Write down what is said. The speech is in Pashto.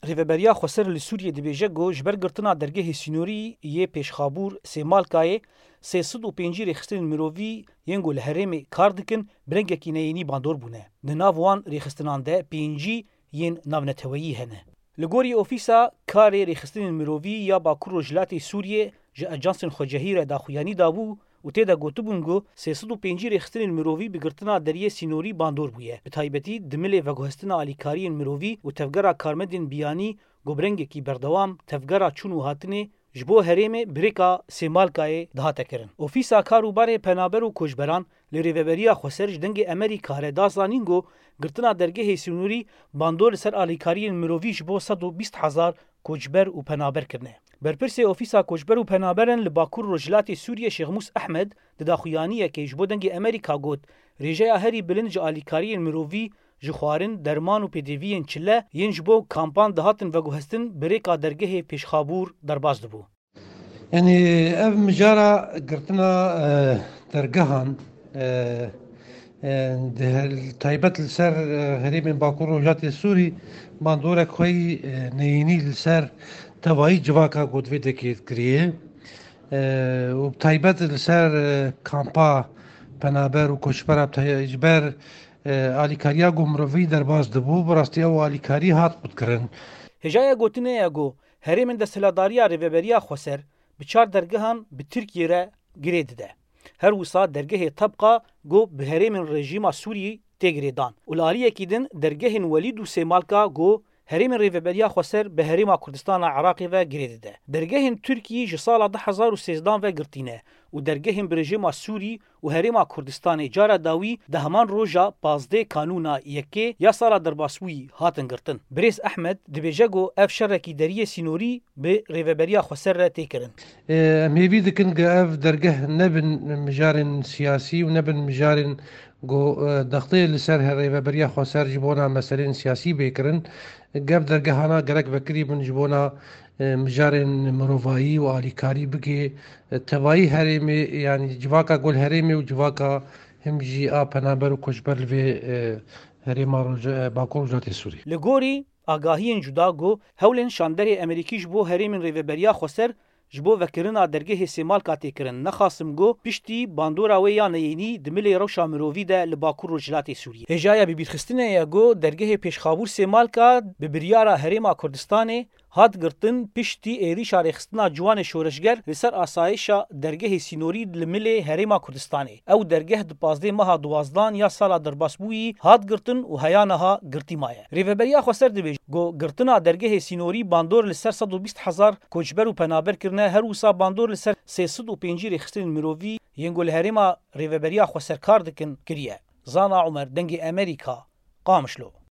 ریوبریا خوسر لی سوریه دبیجه گو جبر گرتنا درگه سینوری یه پیشخابور سیمالکای 305 رخستن مروی ینگو لهرم کار دکن برنگکی نینی باندور بونه. نناوان رخستنان ده پینجی ین ناونتویی هنه. لگوری اوفیسا کاری رخستن مروی یا باکور رجلات سوریه جا اجانسن خوجهیر داخویانی دابو و تیدا گوتبونگو 305 رخستن مروی بگرتنا دریه سینوری باندور بویه. به تایبتی دمله و گوهستنا آلیکاری مروی و تفگرا کارمدین بیانی گوبرنگکی بردوام تفگرا چونو هاتنه جبو هرم بریکا سیمالکای دهاته کرن. اوفیسا کاروبار پنابر و کشبران لریوبریا خوسرج دنگ امریکا ردازانینگو گرتنا درگه سینوری باندور سر آلیکاری مروی جبو 120,000 کشبر و پنابر کرنه. برپرس اوفیسا کشبر و پنابرن لباکور رجلات سوریه شیخ موس احمد دداخویانیه که جبو دنگ امریکا گوت ریجه هری بلنج آلیکاری مروی جخوارن درمان و پیدوین چله ینج بو کامپان دهاتن و گوهستن بریکا درگه پیشخابور درباز دبو. یعنی اف مجارا گرتنا درگهان ده تایبت لسر هریم باکور رجلات سوری باندوره خوی نینی لسر توایی جواکا گودوی دکیت کریه و تایبت لسر کامپا پنابر و کشبر اجبر آلیکاریا گمروی درباز دبو براستی او آلیکاری هات بود کرن. هجای گوتنه اگو هریم دستلاداریا ریوبریا خوسر بچار درگهان به ترکیه را گرید ده. هر وسا درگه طبقه گو به هریم رژیم سوری تگریدان. اولالیه کیدن درگه ولید و سیمالکا گو هریم ریوبریا خوسر به هریم کردستان عراقی و گرید ده. درگه ترکیه جسال 2013 و گرتینه و درگه برژیم سوری و هریم کردستان جارا داوی ده همان روژا 15 کانونا یکی یا سالا درباسوی هاتن گرتن. بریس احمد دبیجه گو اف شرکی دریه سینوری به ریوبریا خوسر را تیکرن. میبی دکن گه اف درگه نبن مجارن سیاسی و نبن مجارن گو دخطی لسر ریوبریا خوسر جبونا مسئلین سیاسی بیکرن گف درگهانا گرک بکری بن جبونا مجارن مروفایی و آلیکاری بگی توایی هرمی یعنی جواکا گل هرمی و جواکا هم جی پنابر و کشبر لوی هرما باکور رجلات سوری. لگوری آگاهی جدا گو هولن شاندر امریکی جبو هریم ریوبریا خوسر جبو وکرنا درگه سیمال کاتی کرن نخاسم گو پشتی باندورا و یا نینی دملی روشا مروی ده لباکور رجلات سوریه. هجایا بیبیت خستنه یا گو درگه پیشخابور سیمال کا ببریارا هرما کردستانه هات گرتن پشتی ایری شارخستنا جوان شورشگر لسر آسایشا درگه سینوری لملی هرما کردستانه او درگه دپازده ماها دوازدان یا سالا درباسبوی هات گرتن و هیانها گرتی مایه. ریوبریا خوسر دبیج گو گرتنا درگه سینوری باندور لسر 120,000 کچبر و پنابر کرنه هر وسا باندور لسر 305 رخستن مروی ینگول هرما ریوبریا خوسر کار دکن کریه. زانا عمر دنگ امریکا قامشلو.